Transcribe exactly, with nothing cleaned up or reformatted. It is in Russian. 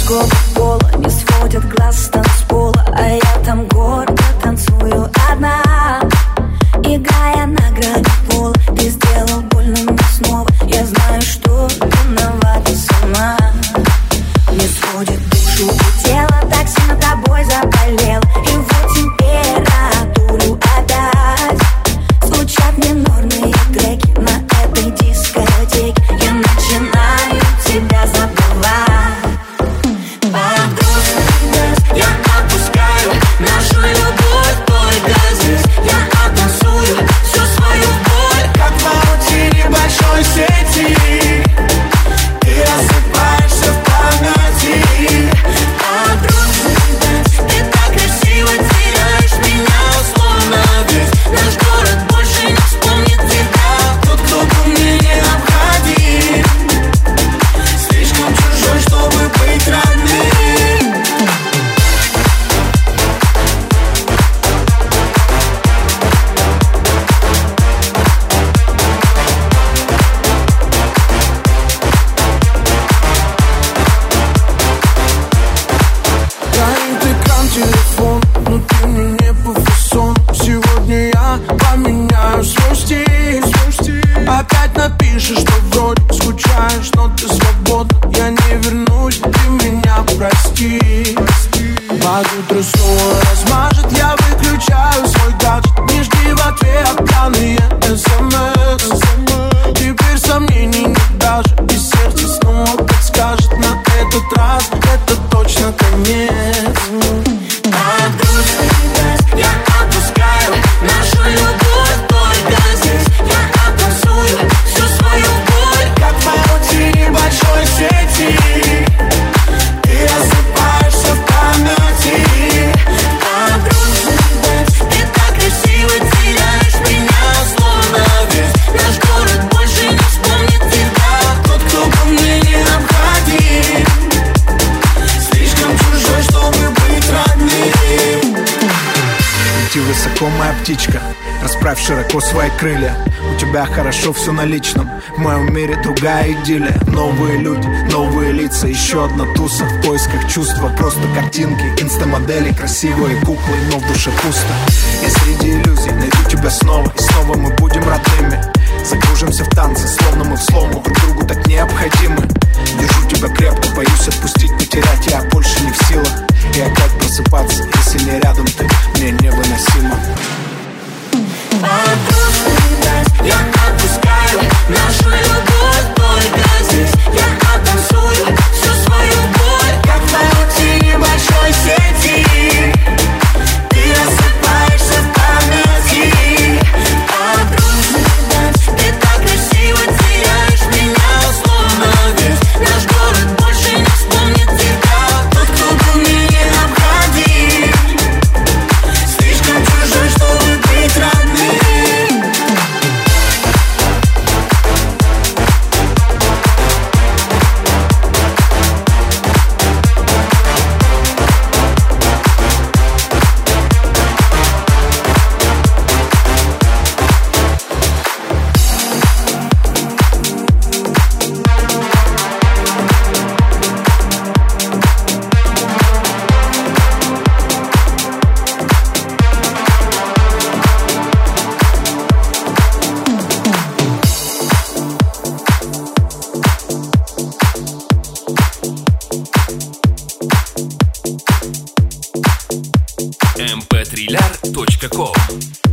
Кока-кола не сводит глаз с танцпола, а я там гордо танцую одна, играя на грани пола. Ты сделал больно мне снова, я знаю, что виновата сама. Не сводит душу и тело, так сильно тобой заболел. И вот температуру опять звучат минорные треки на этой дискотеке. Я начинаю тебя забывать. Под грустный дождь я отпускаю нашу любовь только здесь. Я оттанцую всю свою боль, как в паутине большой сети. Ты рассыпаешься в памяти. Под грустный дождь ты так красиво теряешь меня, словно весь наш город больше не вспомнит тебя. Тот, кто был мне необходим, слишком чужой, чтобы быть родным. Горит экран телефон, но ты мне не по фасону. Сегодня я поменяю свой стиль, свой стиль. Опять напишешь, что вроде скучаешь, но ты свободна. Я не вернусь, ты меня прости. Под утро снова размажет, я выключаю свой гаджет. Не жди в ответ пьяные смс. Теперь сомнений нет даже, и сердце снова подскажет: на этот раз это точно конец. Под грустный дождь я отпускаю нашу любовь только здесь. Я оттанцую всю свою боль, Как в паутине большой сети. Ты рассыпаешься в памяти. под грустный дождь ты так красиво теряешь меня, словно весь наш город больше не вспомнит тебя. Тот, кто был мне необходим, слишком чужой, чтобы быть родным. Лети высоко, моя птичка, расправь широко свои крылья. У тебя хорошо все на личном, в моем мире другая идиллия. Новые люди, новые лица, еще одна туса. В поисках чувства, просто картинки, инстамодели, красивые куклы, но в душе пусто. Я среди иллюзий найду тебя снова, и снова мы будем родными. Закружимся в танце, словно мы в слому, друг другу так необходимы. Держу тебя крепко, боюсь отпустить, потерять я больше не в силах. И опять просыпаться, если не рядом ты, мне невыносимо. Под грустный дождь я отпускаю нашу любовь только здесь. Я оттанцую всю свою боль, Как в паутине большой сети. Ты рассыпаешься в памяти. под грустный дождь ты так красиво теряешь меня, словно весь наш город больше не вспомнит тебя. Тот, кто был мне необходим, слишком чужой, чтобы быть родным. эм пэ триллер точка ком